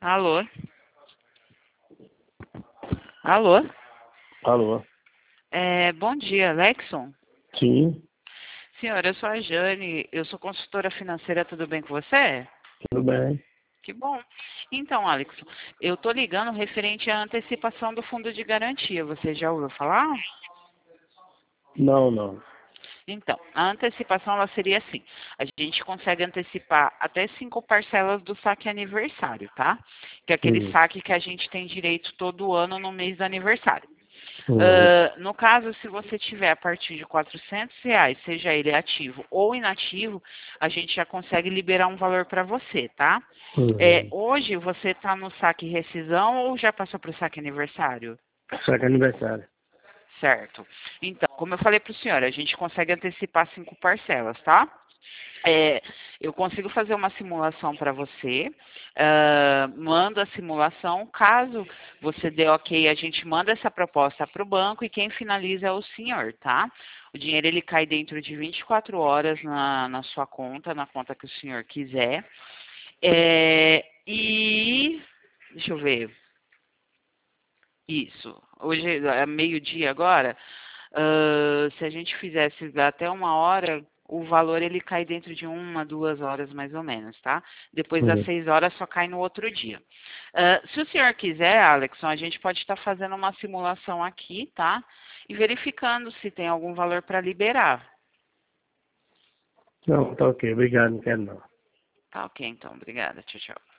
Alô? Alô? Alô? Bom dia, Lexon. Sim, Senhora, eu sou a Jane, eu sou consultora financeira, tudo bem com você? tudo bem. Que bom. Então, Alex, eu tô ligando referente à antecipação do fundo de garantia. Você já ouviu falar? Não, não. Então, a antecipação ela seria assim: a gente consegue antecipar até 5 parcelas do saque aniversário, tá? Que é aquele Uhum. saque que a gente tem direito todo ano no mês do aniversário. Uhum. No caso, se você tiver a partir de R$ 400, seja ele ativo ou inativo, a gente já consegue liberar um valor para você, tá? Uhum. Hoje você está no saque rescisão ou já passou para o saque aniversário? Só que é aniversário. Certo. Então, como eu falei para o senhor, a gente consegue antecipar 5 parcelas, tá? Eu consigo fazer uma simulação para você, mando a simulação, caso você dê ok, a gente manda essa proposta para o banco e quem finaliza é o senhor, tá? O dinheiro ele cai dentro de 24 horas na sua conta, na conta que o senhor quiser. E deixa eu ver. Isso. Hoje é meio-dia agora. Se a gente fizesse até 1 hora, o valor ele cai dentro de 1 a 2 horas mais ou menos, tá? Depois das Uhum. 6 horas só cai no outro dia. Se o senhor quiser, Alexson, a gente pode estar fazendo uma simulação aqui, tá? E verificando se tem algum valor para liberar. Não, tá ok. Obrigado, não quero não. Tá ok, então. Obrigada. Tchau, tchau.